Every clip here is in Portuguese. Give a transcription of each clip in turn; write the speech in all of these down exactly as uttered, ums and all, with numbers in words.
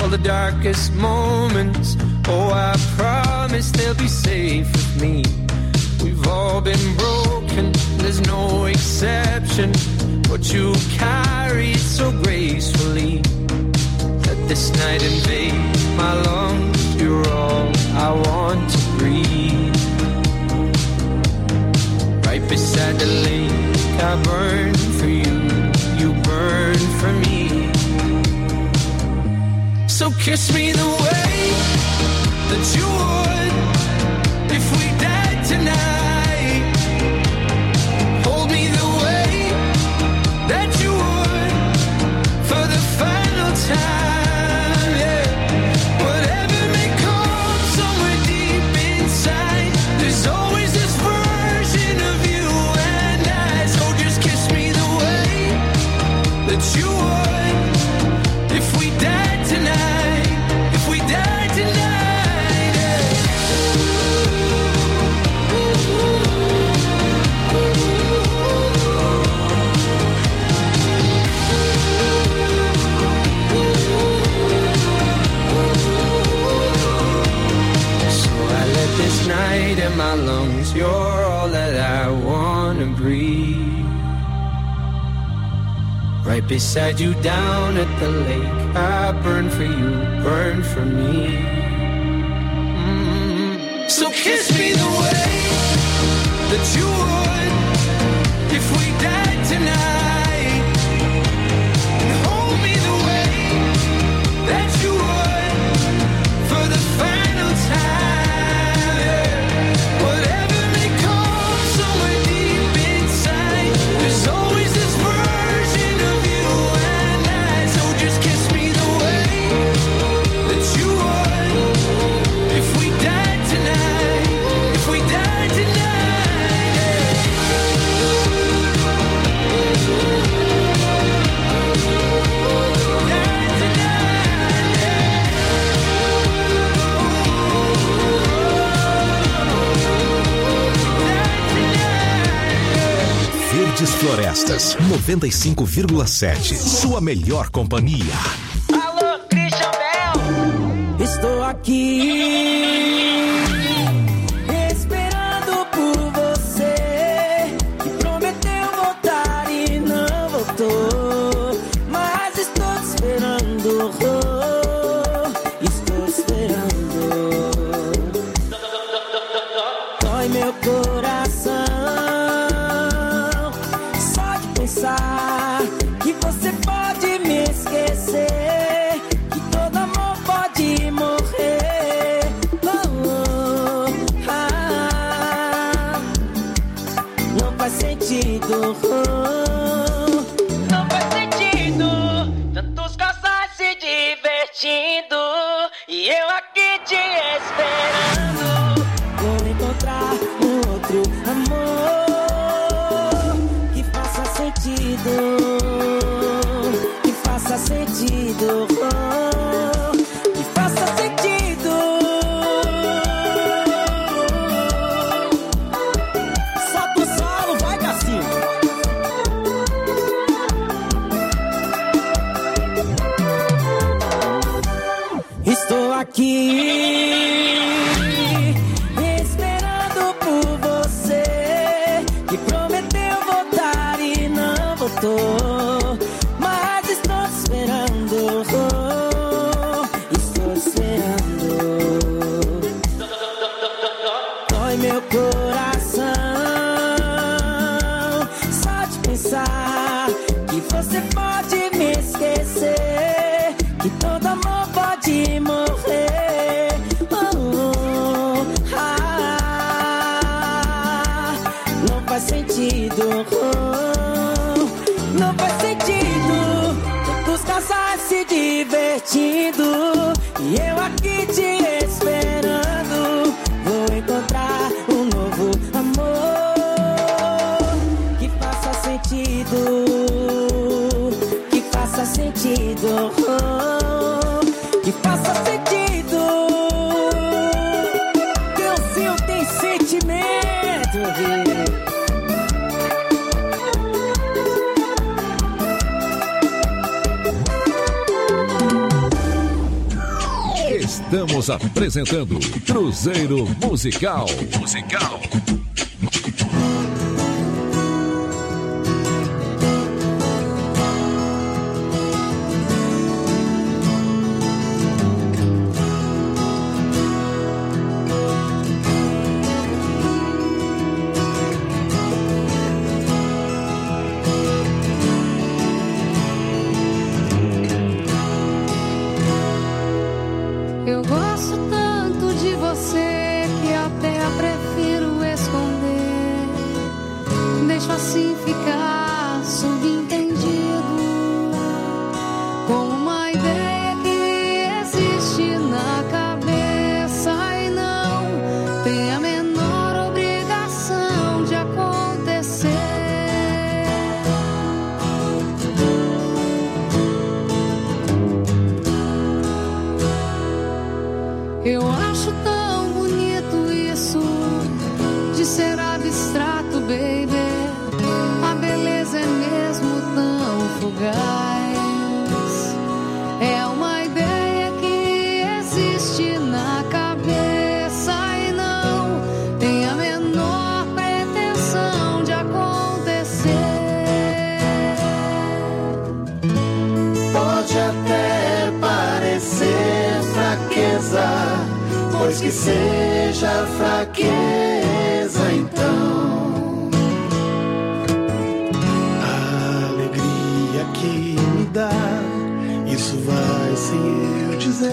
all the darkest moments. Oh, I promise they'll be safe with me. We've all been broken, there's no exception, but you carry it so gracefully. Let this night invade my lungs, you're all I want to breathe. Right beside the lake, I burn for you, you burn for me. So kiss me the way that you would if we died tonight. Hold me the way that you would for the final time, yeah. Whatever may come somewhere deep inside, there's always this version of you and I. So just kiss me the way that you would if we died tonight, if we died tonight. This night in my lungs, you're all that I wanna breathe. Right beside you down at the lake, I burn for you, burn for me. Mm-hmm. So kiss me the way that you would if we died tonight, and hold me the way that you would for the final time. Verdes Florestas, noventa e cinco vírgula sete. Sua melhor companhia. Alô, Christian Bell. Estou aqui esperando por você, que prometeu voltar e não voltou. Mas estou te esperando, oh, estou esperando. Dói meu coração que você pode me esquecer, que todo amor pode morrer. Oh, oh, ah, não faz sentido, oh, não faz sentido. Tantos casais se divertindo e eu aqui te esperando. Vou encontrar um outro amor que faça sentido, oh, que faça sentido. Solta o solo, vai, Cassinho. Estou aqui esperando por você, que prometeu voltar e não voltou. Mas estou te esperando, oh, estou te esperando. Dói meu coração só de pensar que você pode me esquecer, que todo amor pode morrer. Oh, oh, ah, não faz sentido, oh, não faz sentido. Tantos casais se divertindo e eu aqui te esperando. Vou encontrar um novo amor que faça sentido, que faça sentido, oh, que faça sentido. Canção tem sentimento, viu? Estamos apresentando Cruzeiro Musical. Musical. Eu gosto tanto de você que até prefiro esconder. Deixo assim ficar subentendido, com uma ideia que existe na cabeça e não tem a menor obrigação de acontecer. Eu acho tão bonito isso de ser abstrato, baby. A beleza é mesmo tão fugaz. É uma ideia que existe na cabeça e não tem a menor pretensão de acontecer. Pode até parecer fraqueza, pois que seja fraqueza, então a alegria que me dá, isso vai sem eu dizer.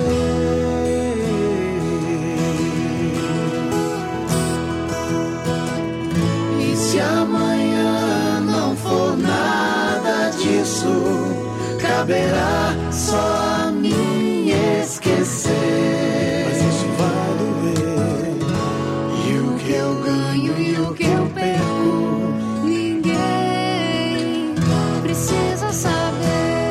E se amanhã não for nada disso, caberá só a mim esquecer. E o que eu perco, ninguém precisa saber.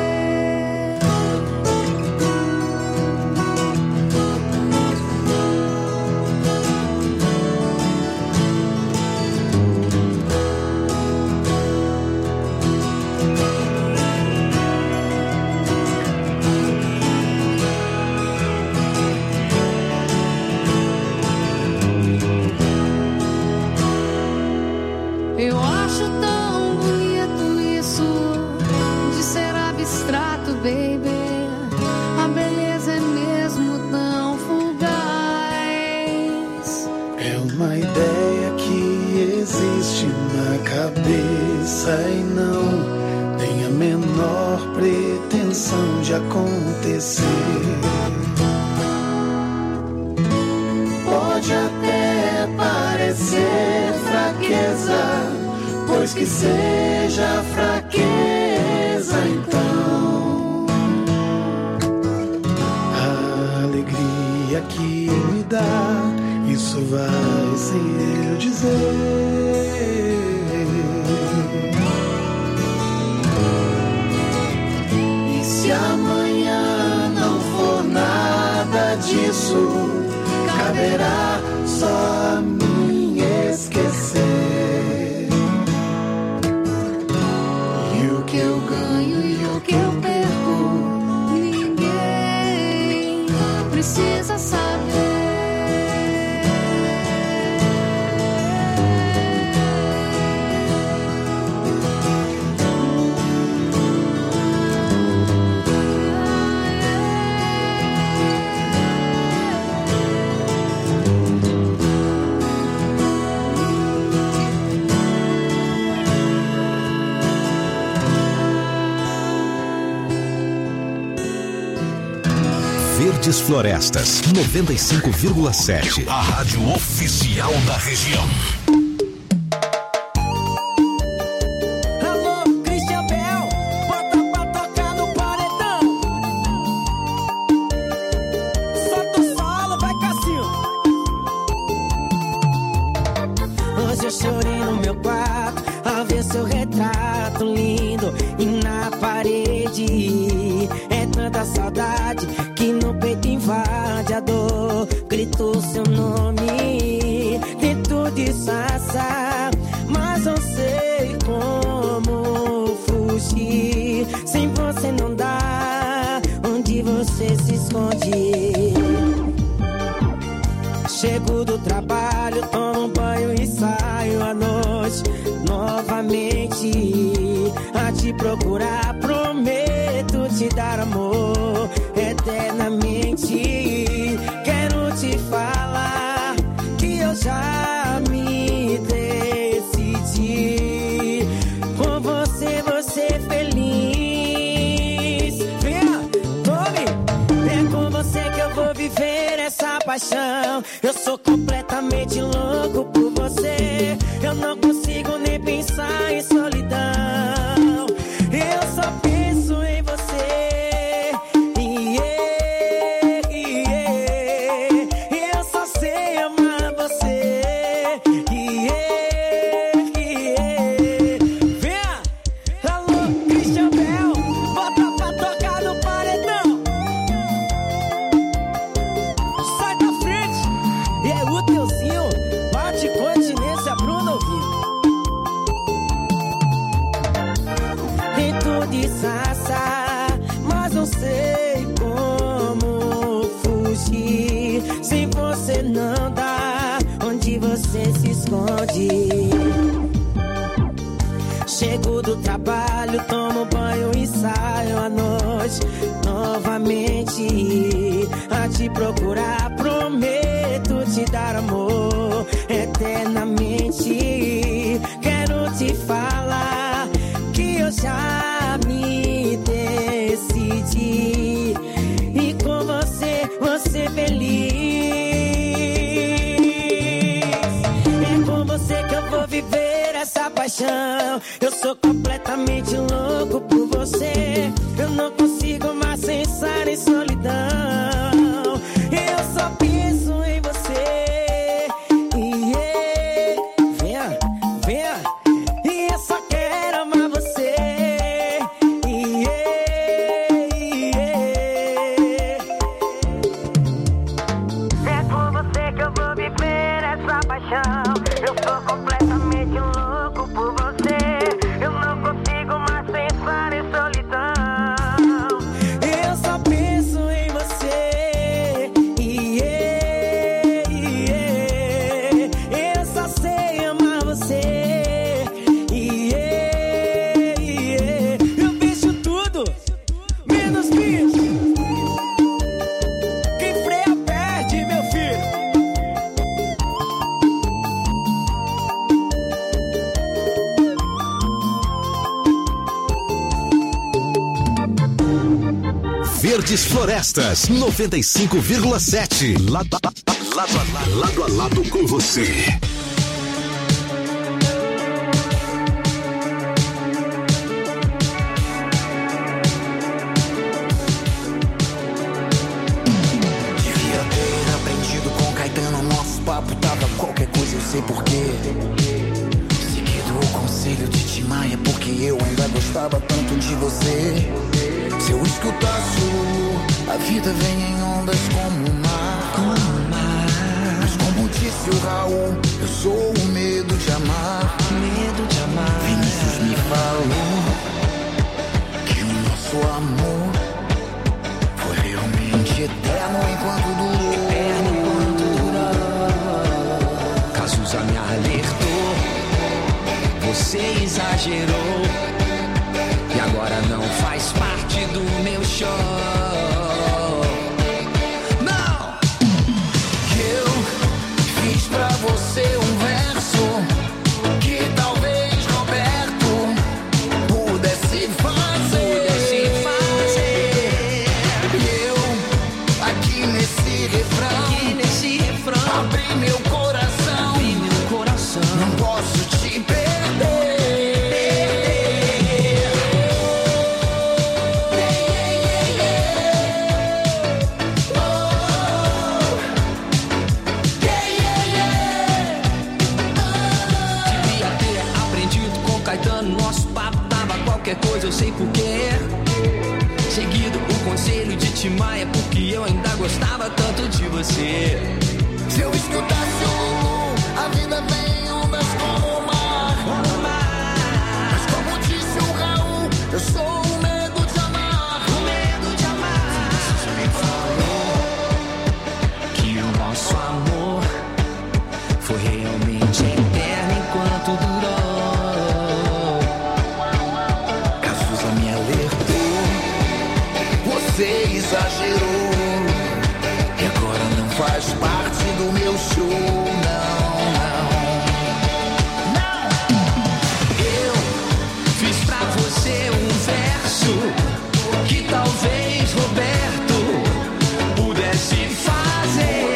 Eu acho tão bonito isso de ser abstrato, baby. A beleza é mesmo tão fugaz. é uma ideia que existe na cabeça e não tem a menor pretensão de acontecer. Pode até parecer fraqueza, pois que seja fraqueza, então a alegria que me dá, isso vai sem eu dizer. E se amanhã não for nada disso, caberá só a mim esquecer. E o que eu ganho e o que eu perco, ninguém precisa saber. Verdes Florestas, noventa e cinco vírgula sete. A rádio oficial da região. Alô, Christian Bell, bota pra tocar no paredão. Solta o solo, vai Cassinho. Hoje eu chorei no meu quarto ao ver seu retrato lindo e na parede. É tanta saudade que no peito invade a dor. Grito seu nome, tento disfarçar, mas não sei como fugir. Sem você não dá, onde você se esconde? te procurar, prometo te dar amor eternamente. Quero te falar que eu já me decidi. Por você, você feliz. Venha, tome. É com você que eu vou viver essa paixão. Eu sou completamente louco por você. Eu não consigo nem pensar em solidão. Eu só penso em você. Yeah, yeah. Eu só sei amar você. Yeah, yeah. Venha, alô, Christian Bell, bota pra tocar no paredão. Sai da frente. E é o teuzinho, bate continência, Bruno Vivo. Tento disfarçar, mas não sei como fugir. Sem você não dá, onde você se esconde. Chego do trabalho, tomo banho e saio à noite novamente a te procurar. Prometo te dar amor eternamente. Quero te falar que eu já me decidi. E com você, você feliz. É com você que eu vou viver essa paixão. Eu sou completamente louco por você. Eu não consigo mais pensar em solidão. Eu só penso em você. Yeah. Venha, venha. E eu só quero amar você. Yeah, yeah. É com você que eu vou viver essa paixão. Eu sou completamente louco por você. Eu não consigo mais pensar em solidão. Eu só penso em você. Yeah, yeah. Eu só sei amar você. Yeah, yeah. Eu vejo tudo, menos bicho. Quem freia perde, meu filho. Verdes Florestas, noventa e cinco vírgula sete. Lado, lado, lado, lado a lado com você. Devia ter aprendido com Caetano. Nosso papo tava qualquer coisa, eu sei porquê. Seguido o conselho de Tim Maia, porque eu ainda gostava tanto de você. Se eu escutasse o Lulu, a vida vem em ondas como o mar, como o mar. Mas como disse o Raul, eu sou o medo de amar, medo de amar. Vinícius me falou que o nosso amor foi realmente eterno enquanto durou, eterno enquanto durou. Cazuza me alertou, você exagerou. E agora não faz parte do meu show. Não! Eu fiz pra você um verso que talvez Roberto pudesse fazer. Pudesse fazer. E eu, aqui nesse refrão, aqui nesse refrão, abri meu coração, abri meu coração. Não posso te perder. Qualquer coisa eu sei porquê. Seguido o conselho de Tim Maia, porque eu ainda gostava tanto de você. Se eu escutasse o Lulu, a vida vem em ondas como o mar, como o mar. Mas como disse o Raul, eu sou o medo de amar, o medo de amar. Você me falou que o nosso amor foi realmente eterno enquanto durou. exagerou e agora não faz parte do meu show, não, não. Não! Eu fiz pra você um verso que talvez Roberto pudesse fazer.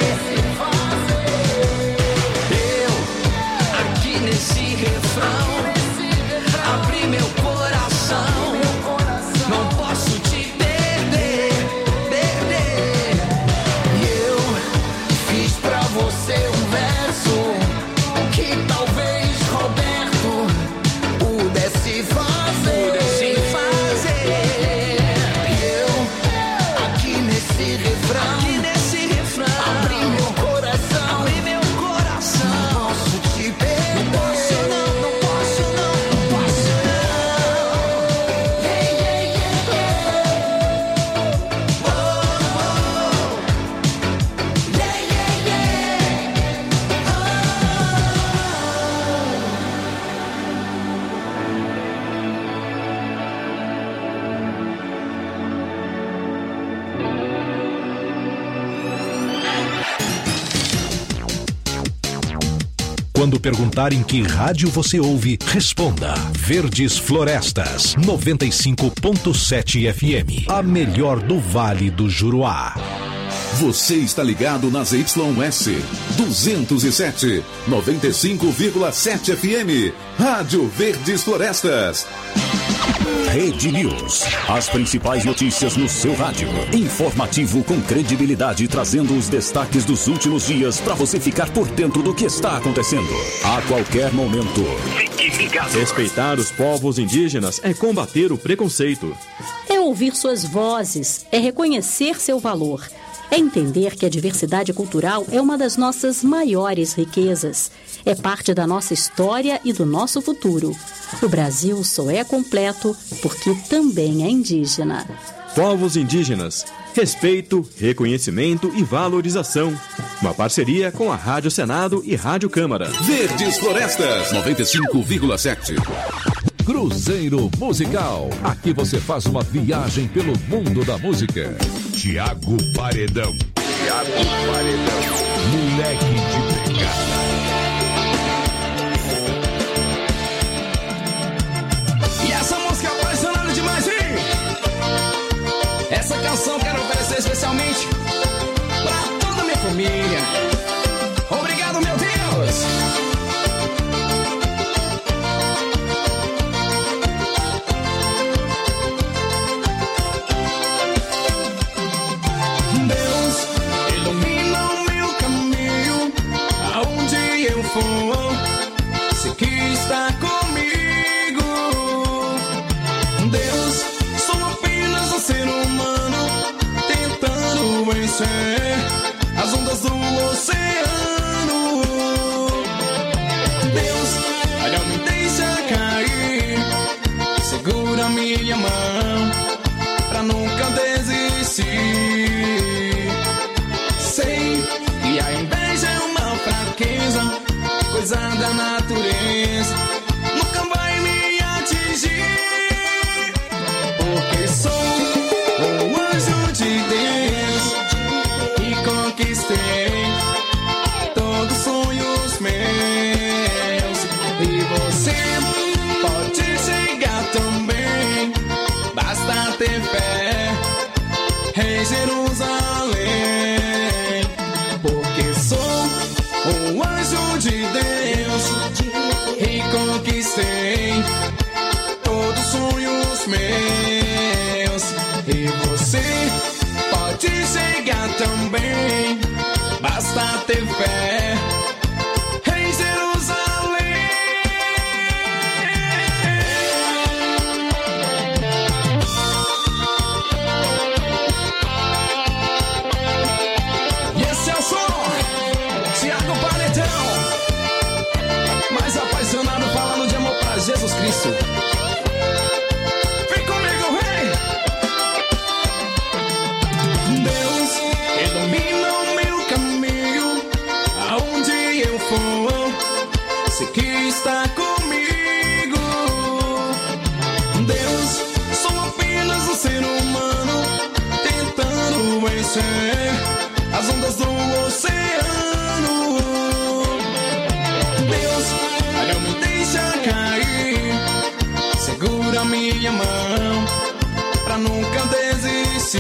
Eu, aqui nesse refrão, abri meu coração, não posso te perder, perder. E eu fiz pra você um verso que talvez Roberto pudesse fazer, pudesse fazer. E eu, aqui nesse refrão, aqui nesse refrão, abri meu coração, abri meu coração, não posso te perder, não posso não, não posso não, não posso não. Yeah, yeah, yeah, yeah. Oh, oh. Yeah, yeah, yeah. Quando perguntarem que rádio você ouve, responda Verdes Florestas, noventa e cinco ponto sete F M, a melhor do Vale do Juruá. Você está ligado na Z Y S duzentos e sete, noventa e cinco vírgula sete F M, Rádio Verdes Florestas. Rede News. As principais notícias no seu rádio. Informativo com credibilidade, trazendo os destaques dos últimos dias para você ficar por dentro do que está acontecendo. A qualquer momento. Fique ligado. Respeitar os povos indígenas é combater o preconceito. É ouvir suas vozes, é reconhecer seu valor. É entender que a diversidade cultural é uma das nossas maiores riquezas. É parte da nossa história e do nosso futuro. O Brasil só é completo porque também é indígena. Povos indígenas. Respeito, reconhecimento e valorização. Uma parceria com a Rádio Senado e Rádio Câmara. Verdes Florestas, noventa e cinco vírgula sete. Cruzeiro Musical. Aqui você faz uma viagem pelo mundo da música. Tiago Paredão. Tiago Paredão. Moleque de pegada. E essa música é apaixonada demais, hein? Essa canção quero oferecer especialmente pra toda a minha família. Obrigado, meu Deus! Deus, ilumina o meu caminho, aonde eu for, sei que está comigo. Deus, sou apenas um ser humano, tentando vencer as ondas do oceano. Deus, olha, me deixa cair, segura minha mão, pra nunca desistir. Sei que a inveja é uma fraqueza, coisa da natureza, nunca vai me atingir, porque sou um anjo de Deus e conquistei todos os sonhos meus. E você pode chegar também, basta ter fé em Jerusalém, porque sou um anjo de Deus e conquistei todos os sonhos meus. E você pode chegar também, basta ter fé em Jerusalém. E esse é o som, Tiago Paredão, mais apaixonado, falando de amor pra Jesus Cristo. Vem comigo, vem! Deus, ilumina você as ondas do oceano. Deus, não me deixa cair, segura minha mão pra nunca desistir.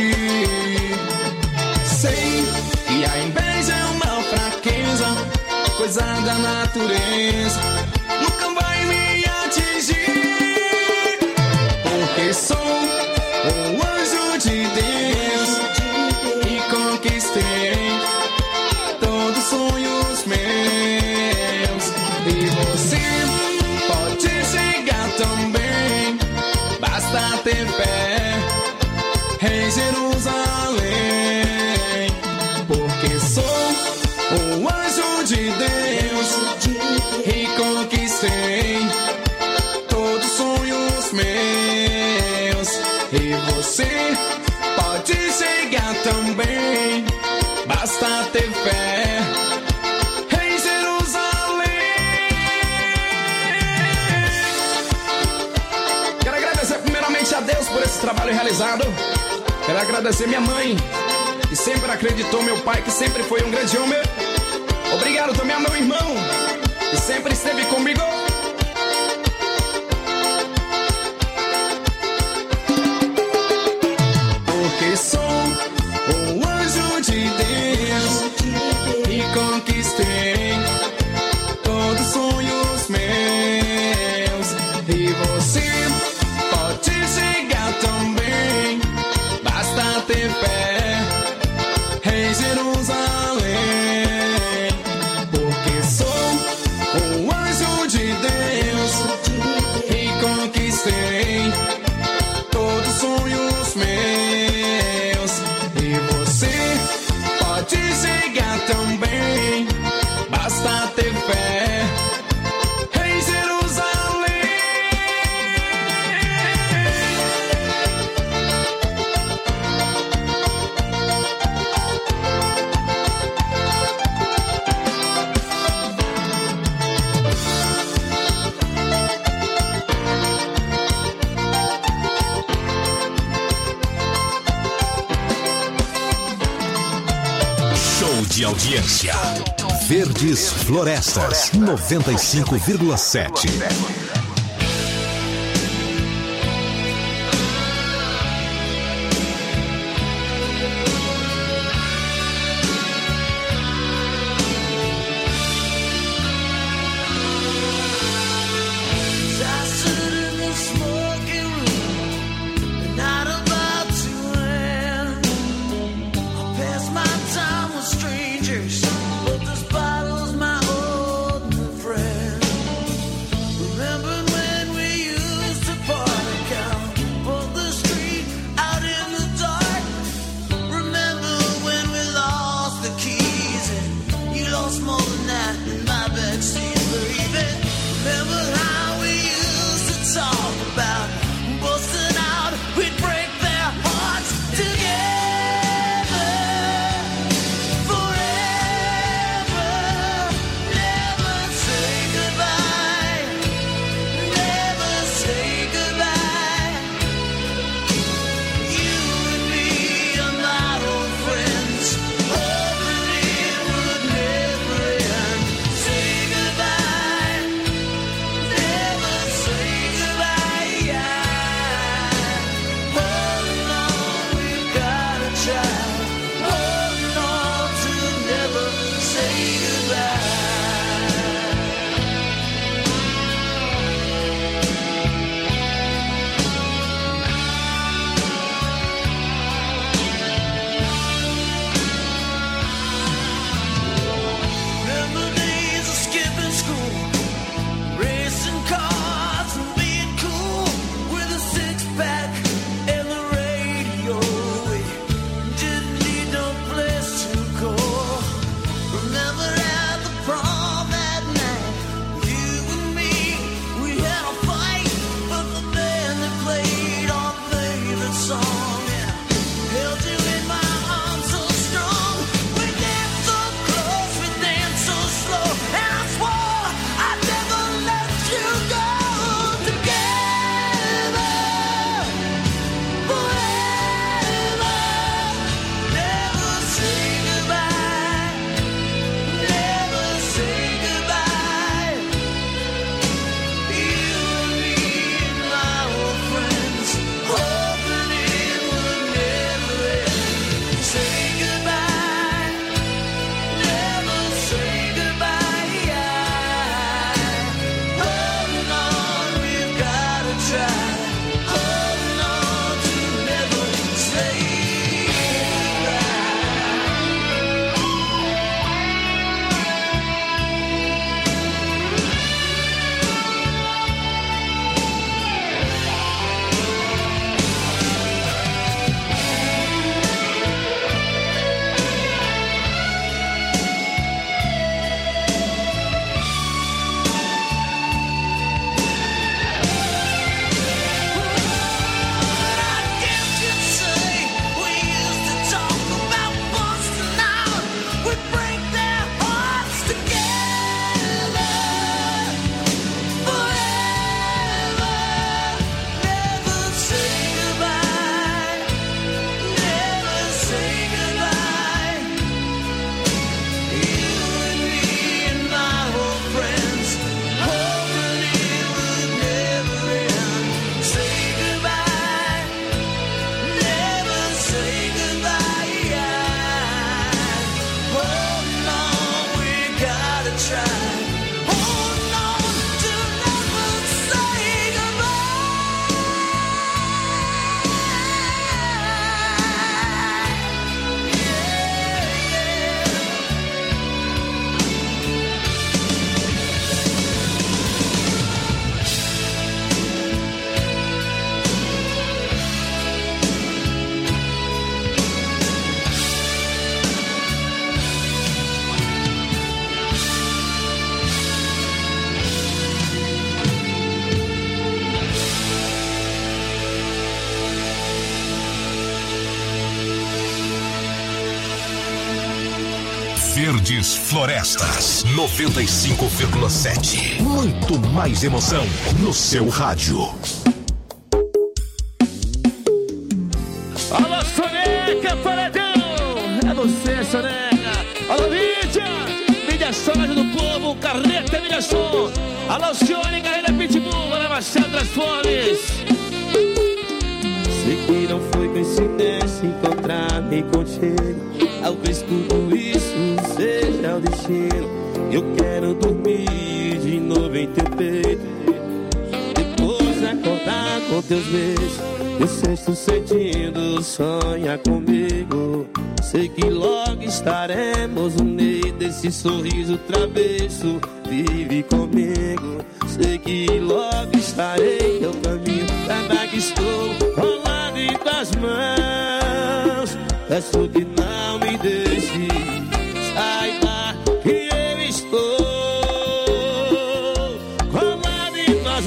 Sei que a inveja é uma fraqueza, coisa da natureza, nunca vai me atingir, porque sou um anjo de Deus e conquistei todos os sonhos meus. E você pode chegar também, basta ter fé em Jerusalém, porque sou um anjo de Deus e conquistei todos os sonhos meus. E você pode chegar também, basta ter fé em Jerusalém. Quero agradecer primeiramente a Deus por esse trabalho realizado. Quero agradecer minha mãe, que sempre acreditou, meu pai, que sempre foi um grande homem. Obrigado também ao meu irmão, que sempre esteve comigo. Porque sou um anjo de Deus e conquistei todos os sonhos meus. E você pode chegar também, basta ter fé em Jerusalém, porque sou um anjo de Deus e conquistei todos os sonhos meus. E você pode chegar também, basta ter fé em Jerusalém. Show de audiência. Verdes Florestas, noventa e cinco vírgula sete. But this bottle's my old friend. Remember Verdes Florestas noventa e cinco vírgula sete. Muito mais emoção no seu rádio. Alô, Soneca, paredão! É você, Soneca! Alô, Mídia! Mídia Som, do povo, Carreta, Mídia Som! Alô, Cione, Carreira Pitbull, Ana Machado Transformes! Sei que não foi coincidência encontrar-me contigo. Talvez tudo isso seja o destino. Eu quero dormir de novo em teu peito, depois acordar com teus beijos. Meu sexto sentido sonha comigo. Sei que logo estaremos unidos. Esse sorriso travesso vive comigo. Sei que logo estarei no caminho. Saiba que estou colado em tuas mãos. Peço que não me deixe. Saiba que eu estou colado em tuas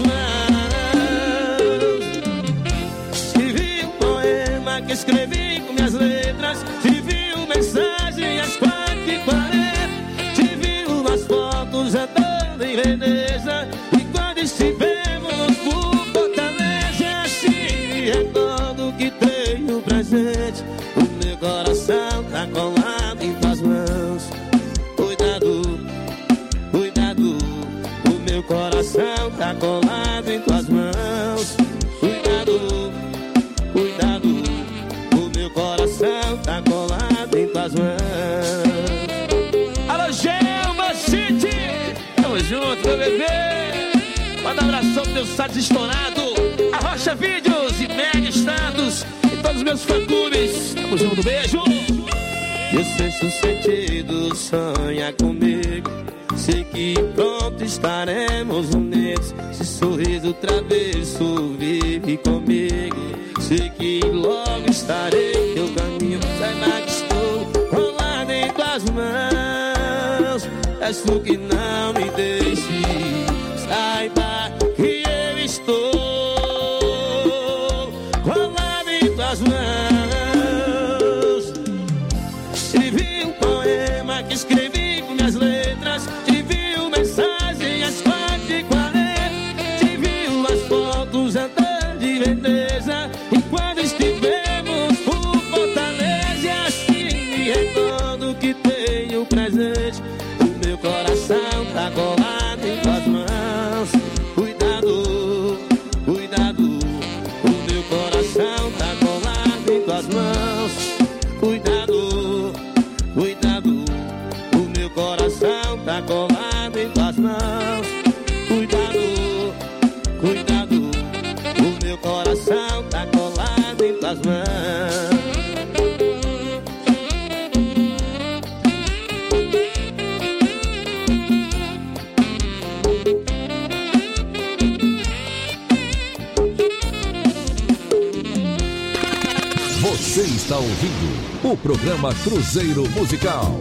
mãos. Escrevi um poema que escrevi com minhas letras. Tive uma mensagem às quatro e quarenta. Tive umas fotos andando em Veneza. E quando estivemos por Fortaleza, assim recordo que tenho presente. O meu coração tá colado em tuas mãos. Cuidado, cuidado. O meu coração tá colado em tuas mãos. Cuidado, cuidado. O meu coração tá colado em tuas mãos. Alô, Gelma City! Tamo junto, meu bebê! Manda um abração pro teu site estourado, a Rocha Vídeos e Mega Status e todos os meus fã-clubes. Tamo junto, beijo! Meu sexto sentido sonha comigo. Sei que pronto estaremos unidos. Esse sorriso travesso vive comigo. Sei que logo estarei em teu caminho. Saiba que estou colado em tuas mãos. Peço que não me deixe. Saiba que eu estou colado em tuas mãos. Escrevi um poema que escrevi com minhas letras. Tive uma mensagem às quatro e quarenta. Tive umas fotos andando de Veneza. E quando estivemos por Fortaleza, assim recordo que tenho presente. O meu coração tá colado em tuas mãos. Cuidado, cuidado. O meu coração tá colado em tuas mãos. Cuidado, cuidado. O meu coração tá colado em tuas mãos. Cuidado, cuidado. O meu coração tá colado em tuas mãos. Você está ouvindo o programa Cruzeiro Musical.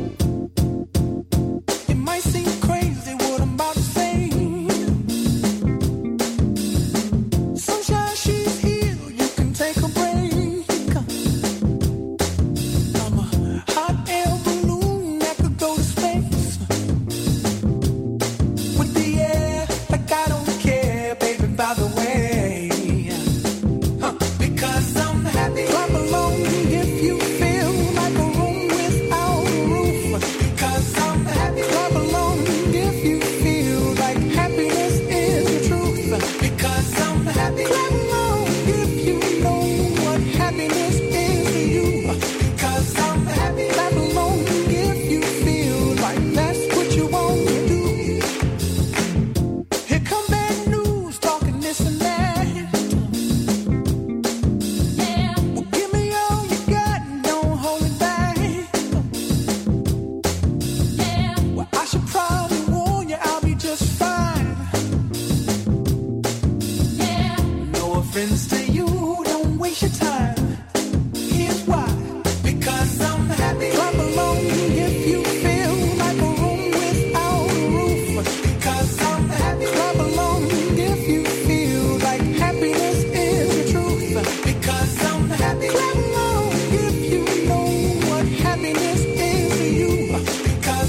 It might seem crazy what I'm about to say. Sunshine, she's here, you can take a break. I'm a hot air balloon that could go to space. With the air, like I don't care, baby, by the way. Huh, because I'm happy. Clap along if you feel like a room without a roof. Because I'm happy. Clap along if you feel like happiness is the truth. Because I'm happy. Clap along if you know what happiness is to you. Because I'm happy. Clap along if you feel like that's what you want to do. Here come bad news, talking this and that. Well, give me all you got and don't hold it back. Well, I should probably warn you, I'll be just fine. No offense to you, don't waste your time. Here's why. Because I'm happy. Clap along if you feel like a room without a roof. Because I'm happy. Clap along if you feel like happiness is the truth. Because I'm happy. Clap along if you know what happiness is to you. Because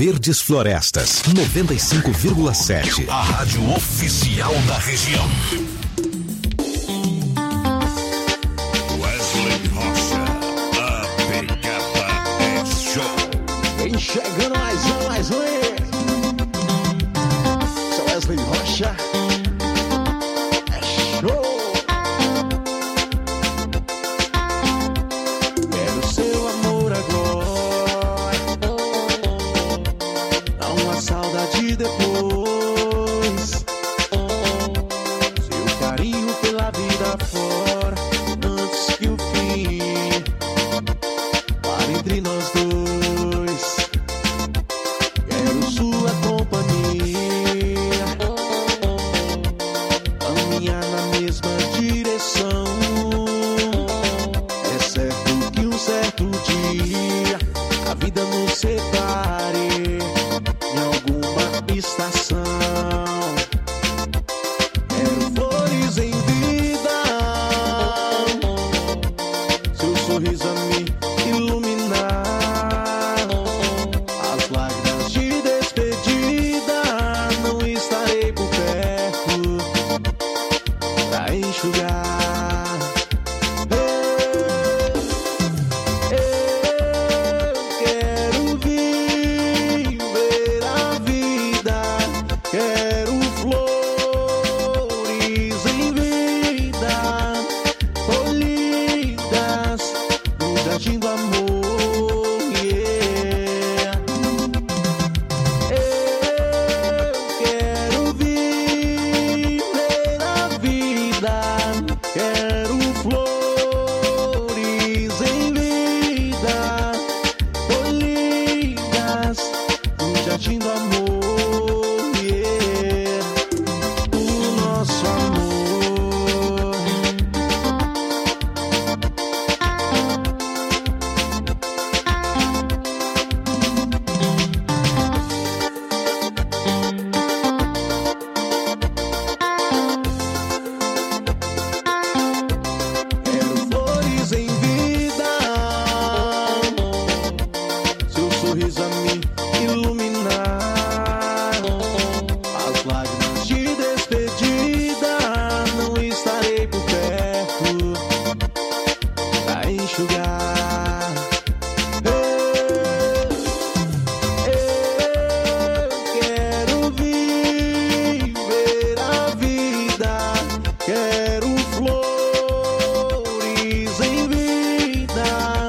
Verdes Florestas, noventa e cinco vírgula sete. A rádio oficial da região. Wesley Rocha, a pegada é show. Vem chegando mais um, mais um. Sou Wesley Rocha. É show. Quero seu amor agora, não há saudade depois. Seu carinho pela vida fora, antes que o fim pare entre nós dois. Quero sua companhia, caminhar na mesma direção. É certo que um certo dia a vida nos separe em alguma estação. Quero flores em vida, seu sorriso a me iluminar. As lágrimas de despedida, não estarei por perto pra enxugar. Eu quero viver a vida, quero flores em vida, colhidas no jardim do amor. Yeah. Eu quero viver a vida, quero flores em vida, colhidas no jardim do amor. Yeah. O nosso amor. Quero flores em vida, seu sorriso a me iluminar. As lágrimas de despedida, não estarei por perto pra enxugar. Eu, eu quero viver a vida, quero flores em vida,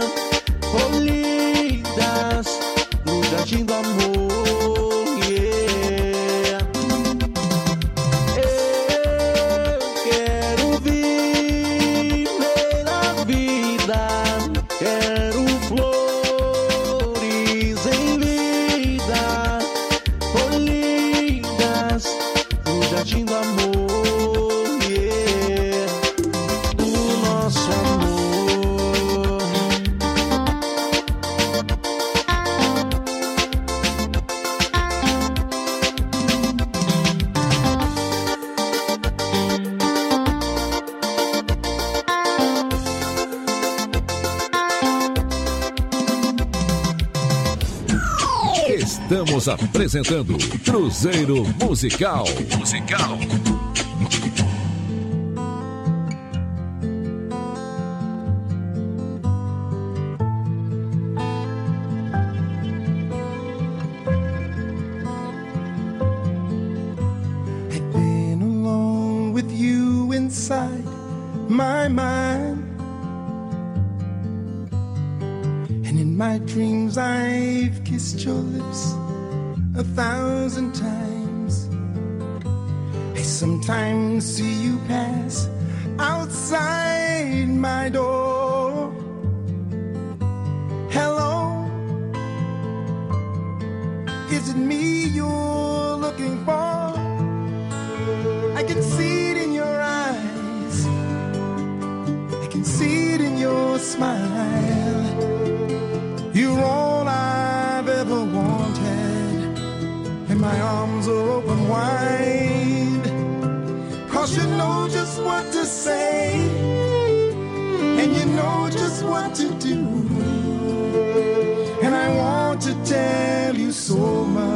colhidas no jardim do amor. Yeah. Eu quero viver a vida, quero flores em vida, colhidas no jardim do amor. Yeah. O nosso amor. Estamos apresentando Cruzeiro Musical. Musical. I've been alone with you inside my mind, and in my dreams I've kissed your lips a thousand times. I sometimes see you pass outside my door. Hello, is it me you're looking for? I can see it in your eyes, I can see it in your smile. You're all I've ever wanted, and my arms are open wide. 'Cause you know just what to say, and you know just what to do, and I want to tell tell you so much.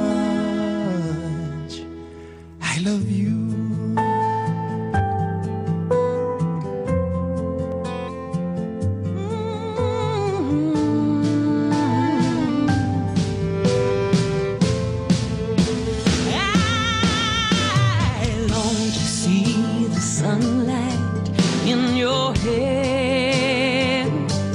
I love you. Sunlight in your hair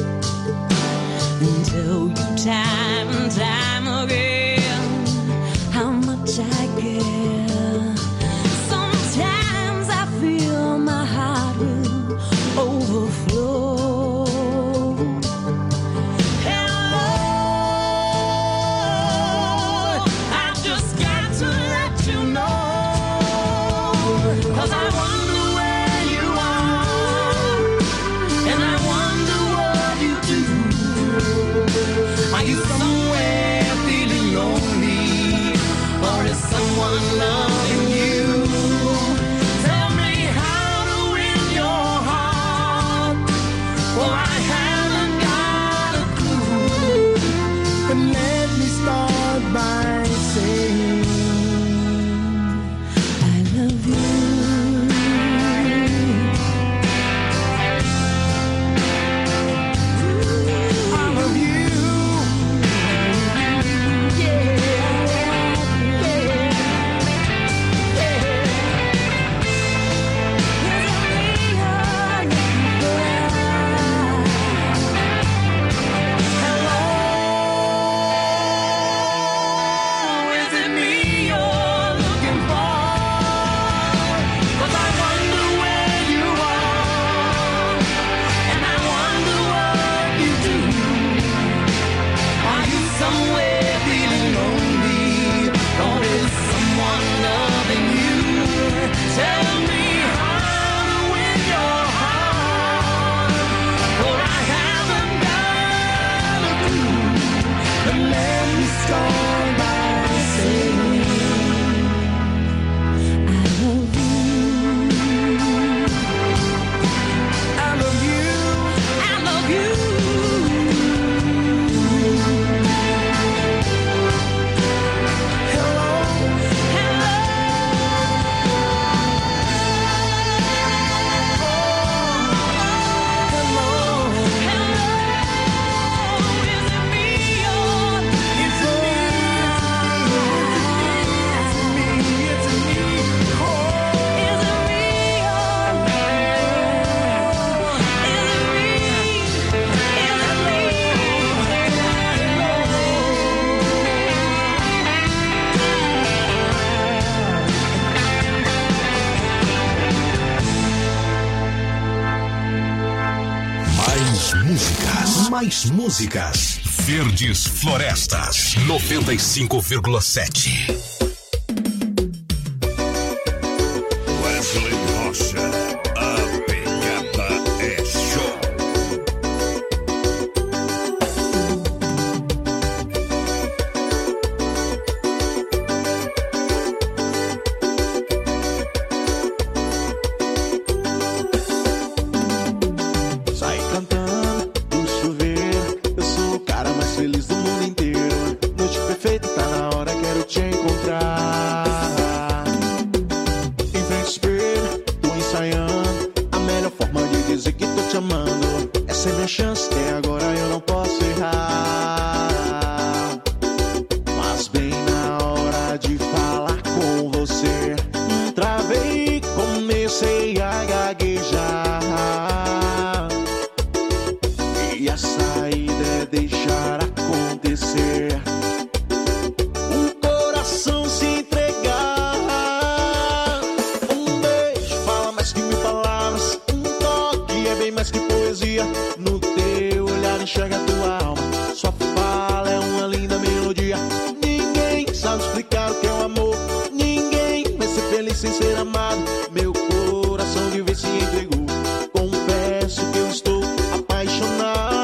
and tell you time and time again how much I care. Sometimes I feel my heart will overflow. Hello, I just got to let you know, 'cause I want loving you. Tell me how to win your heart. Well, I haven't got a clue. But let me start by saying I love you. I love you. Mais músicas. Verdes Florestas noventa e cinco vírgula sete. Wesley Rocha, a pegada é show. Sai cantando do chuveiro, eu sou o cara mais feliz do mundo inteiro. Noite perfeita, tá na hora, quero te encontrar. Em frente ao espelho, tô ensaiando a melhor forma de dizer que tô te amando. Essa é minha chance, até agora eu não posso errar. Mas bem na hora de falar com você, travei, comecei a gaguejar. E a saída é deixar acontecer, o coração se entregar. Um beijo fala mais que mil palavras, um toque é bem mais que poesia. No teu olhar enxerga a tua alma, sua fala é uma linda melodia. Ninguém sabe explicar o que é o amor, ninguém vai ser feliz sem ser amado. Meu coração de vez se entregou, confesso que eu estou apaixonado.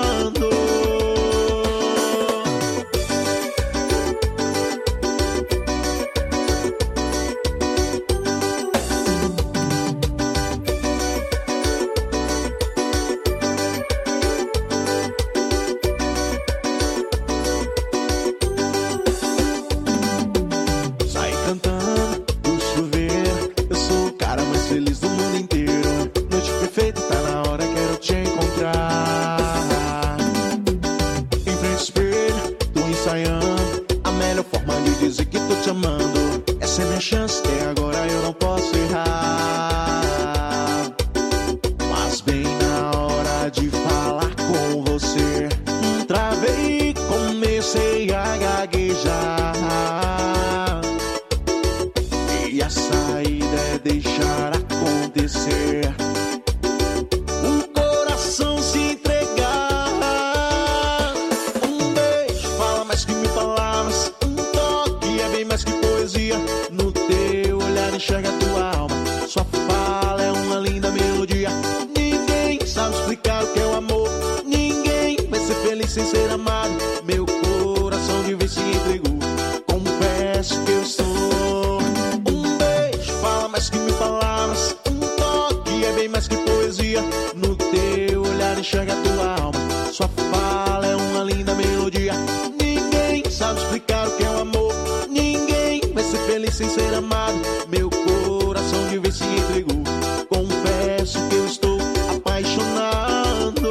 esquecer. Um coração se entregar. Um beijo fala mais que mil palavras. Um toque é bem mais que poesia. No teu olhar enxerga a tua alma. Sua fala é uma linda melodia. Ninguém sabe explicar o que é o amor. Ninguém vai ser feliz sem ser amado. Meu coração de vez se entregou. Confesso que eu estou. Um beijo fala mais que mil palavras. Um toque é bem mais que poesia. No teu olhar enxerga a tua alma. Sua fala é uma linda melodia. Ninguém sabe explicar o que é o amor. Ninguém vai ser feliz sem ser amado. Meu coração de vez se entregou. Confesso que eu estou apaixonado.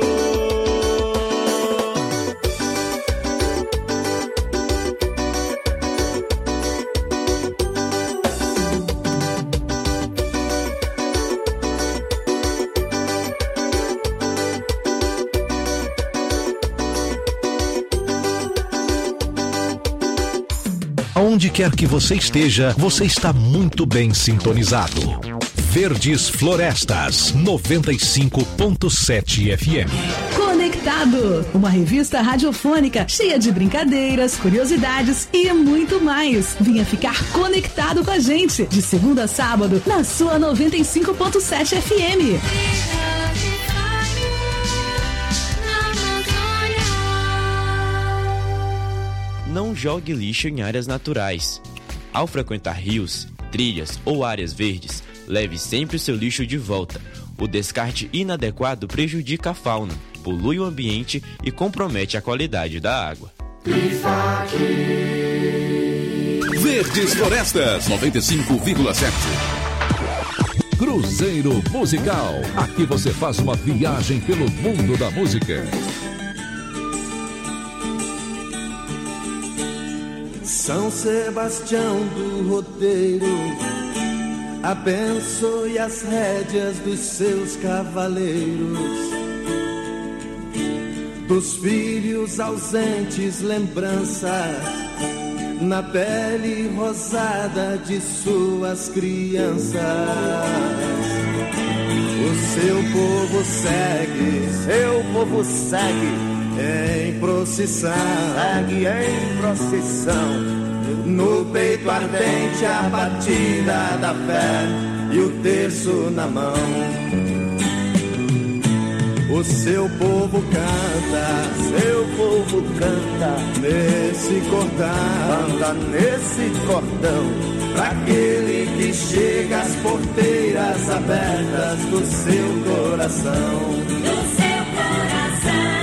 Aonde quer que você esteja, você está muito bem sintonizado. Verdes Florestas, noventa e cinco ponto sete F M. Conectado, uma revista radiofônica cheia de brincadeiras, curiosidades e muito mais. Venha ficar conectado com a gente, de segunda a sábado, na sua noventa e cinco ponto sete F M. Não jogue lixo em áreas naturais. Ao frequentar rios, trilhas ou áreas verdes, leve sempre o seu lixo de volta. O descarte inadequado prejudica a fauna, polui o ambiente e compromete a qualidade da água. Verdes Florestas, noventa e cinco vírgula sete. Cruzeiro Musical. Aqui você faz uma viagem pelo mundo da música. São Sebastião do Rodeiro, abençoe as rédeas dos seus cavaleiros. Dos filhos ausentes, lembranças na pele rosada de suas crianças. O seu povo segue, seu povo segue em procissão, segue em procissão. No peito ardente a batida da fé e o terço na mão. O seu povo canta, seu povo canta nesse cordão, canta nesse cordão, pra aquele que chega às porteiras abertas do seu coração. Do seu coração.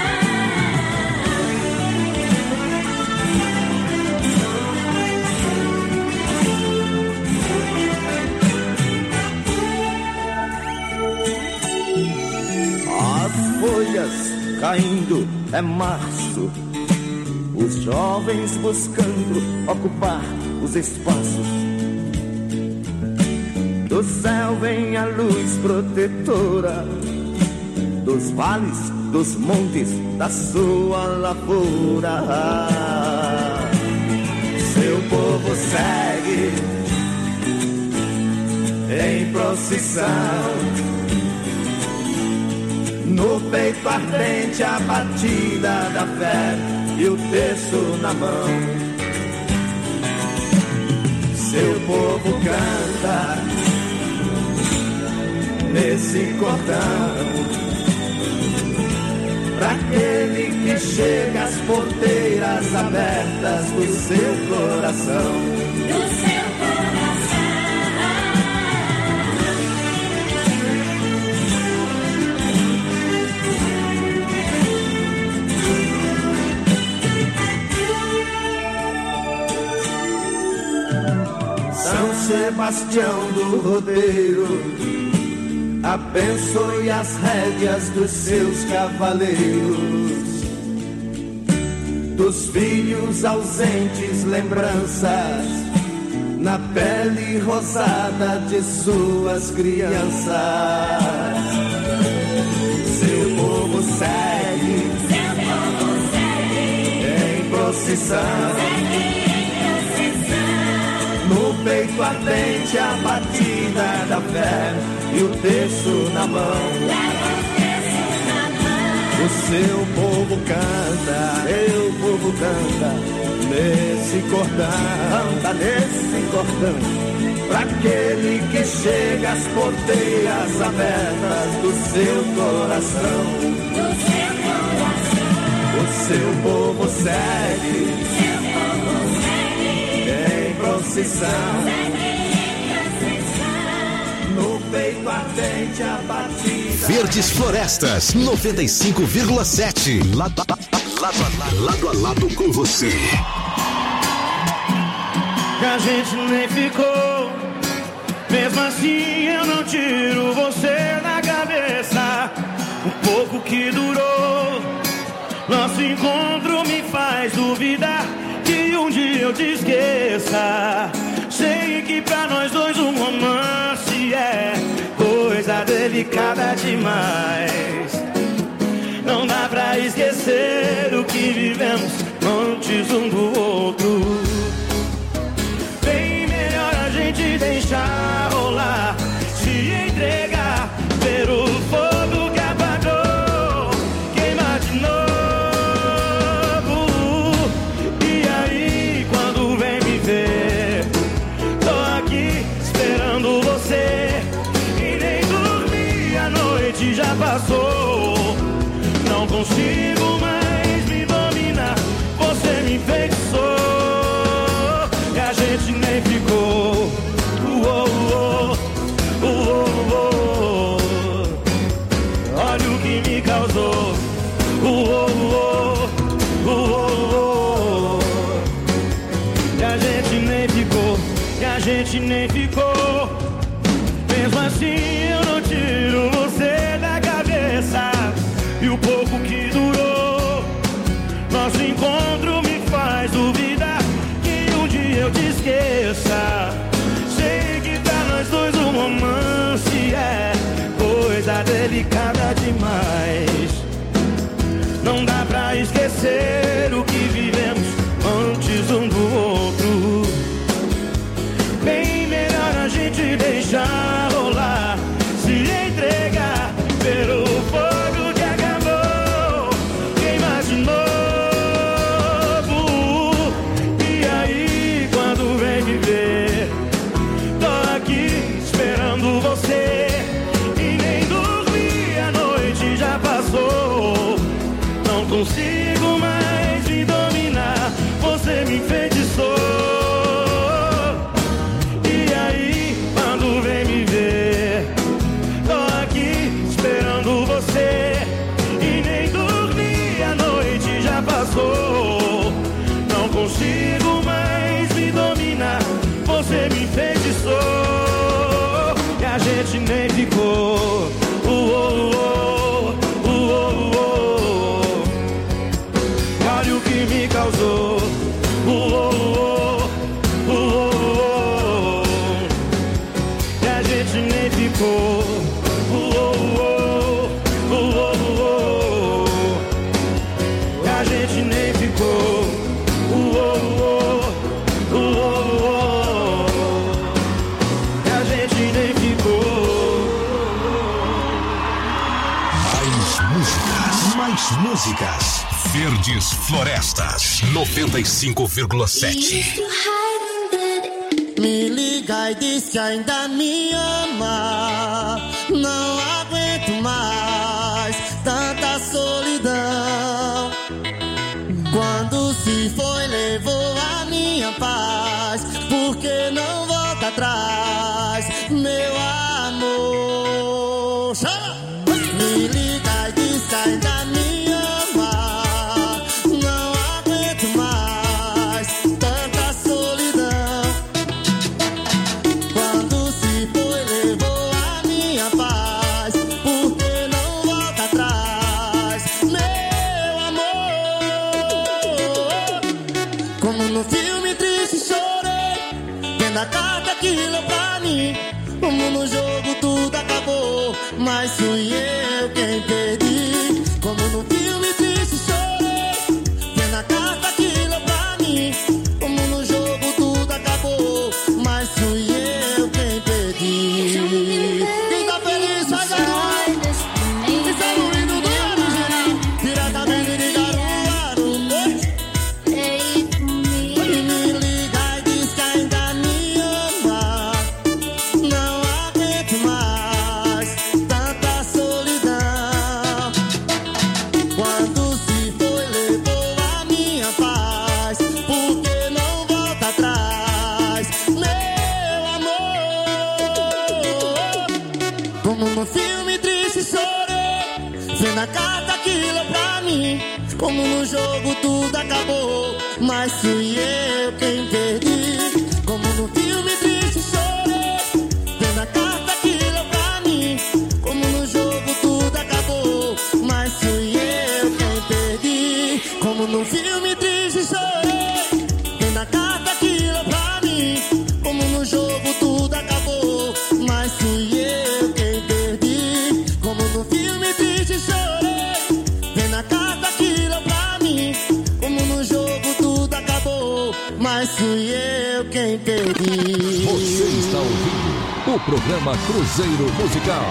Folhas caindo, é março. Os jovens buscando ocupar os espaços. Do céu vem a luz protetora, dos vales, dos montes, da sua lavoura. Seu povo segue em procissão. No peito ardente a batida da fé e o terço na mão. Seu povo canta nesse cordão, pra aquele que chega às porteiras abertas do seu coração. Do seu Sebastião do Rodeiro, abençoe as rédeas dos seus cavaleiros. Dos filhos ausentes, lembranças na pele rosada de suas crianças. Seu povo segue, seu povo segue em procissão. Segue em procissão. No peito peito ardente a batida da fé e o terço na mão. O seu povo canta, meu povo canta, nesse cordão, tá nesse cordão, pra aquele que chega às porteiras abertas do seu coração. Do seu coração. O seu povo segue, seu povo segue em procissão. No peito ardente a batida. Verdes Florestas noventa e cinco vírgula sete. Lado, lado, lado, lado a lado com você. Que a gente nem ficou. Mesmo assim eu não tiro você da cabeça. O pouco que durou, nosso encontro me faz duvidar que um dia eu te esqueça. Sei que pra nós dois um romance é coisa delicada demais. Não dá pra esquecer o que vivemos antes um do outro. Bem melhor a gente deixar rolar, se entregar, ver o fogo que apagou, queimar de novo. E aí quando vem me ver, tô aqui esperando você. E nem dormi, a noite já passou. Não consigo mais me dominar, você me enfeitiçou. E a gente nem ficou. Uou, uou, uou, uou. Olha o que me causou. Uou, uou, uou, uou. E a gente nem ficou. E a gente nem ficou. Mesmo assim eu não tiro você da cabeça. E o pouco que durou, nosso encontro me faz duvidar que um dia eu te esqueça. Sei que pra nós dois um romance é coisa delicada demais. Não dá pra esquecer o que vivemos antes um do outro. Bem melhor a gente deixar rolar, se entregar, ver o fogo que acabou, queimar de novo. E aí quando vem me ver, tô aqui esperando você. E nem dormi, a noite já passou. Não consigo mais me dominar, você me enfeitiçou. E aí quando vem me ver, tô aqui esperando você. E nem dormi, a noite já passou. Não consigo mais me dominar, você me enfeitiçou. E a gente nem ficou. Uou, uou, uou, uou. Olha o que me causou. Uou, uou, uou, uou. E a gente nem ficou. Uou, uou, uou, uou. E a gente nem ficou. Uou, uou, uou, uou. E a gente nem ficou. Mais músicas, mais músicas. Verdes Florestas noventa e cinco vírgula sete. Me liga e diz que ainda me ama. Não aguento mais tanta solidão. Quando se foi, levou a minha paz. Por que não volta atrás, meu amor? Chama! Me liga e diz que ainda me ama. Não aguento mais tanta solidão. Quando se foi, levou a minha paz. Por que não volta atrás, meu amor? Como no filme triste chorei, vendo a carta que leu pra mim. Como no jogo tudo acabou, mas fui eu quem perdi. Como no filme triste chorei, vendo a carta que leu pra mim. Como no jogo tudo acabou, mas fui filme triste chorei, vendo a carta que leu pra mim. Como no jogo tudo acabou, mas fui eu quem perdi. Como no filme triste chorei, vendo a carta que leu pra mim. Como no jogo tudo acabou, mas fui eu quem perdi. Como no filme triste chorei, vendo a carta que leu pra mim. Como no jogo tudo acabou, mas fui eu quem perdi. Como no filme triste chorei, vendo a carta que leu pra mim. Como no jogo tudo acabou, mas fui eu quem perdi. Você está ouvindo o programa Cruzeiro Musical.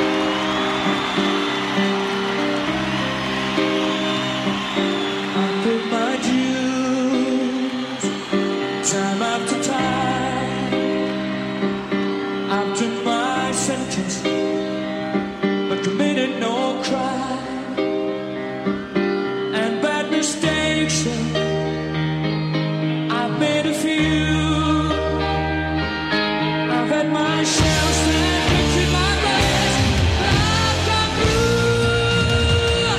I paid my dues, time after time. I've done my sentence, but committed no crime. And bad mistakes, I've made a few. I've had my share of sandwich in my breast. I've come through.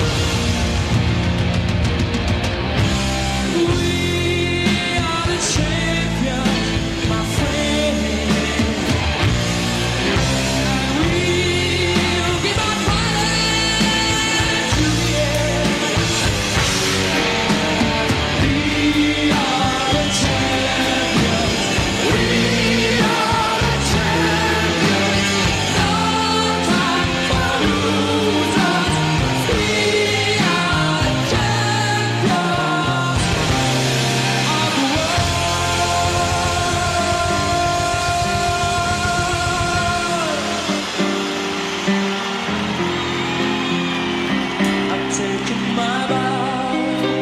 We are the champions, my friend. And we'll keep on fighting to the end. We are the champions. We are the champions. No time for losers. We are the champions of the world. I've taken my vow,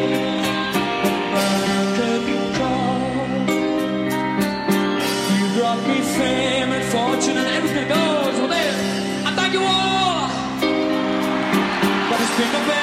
but I couldn't call. You brought me fame and fortune and everything goes. Well, there, I thank you all. But it's been a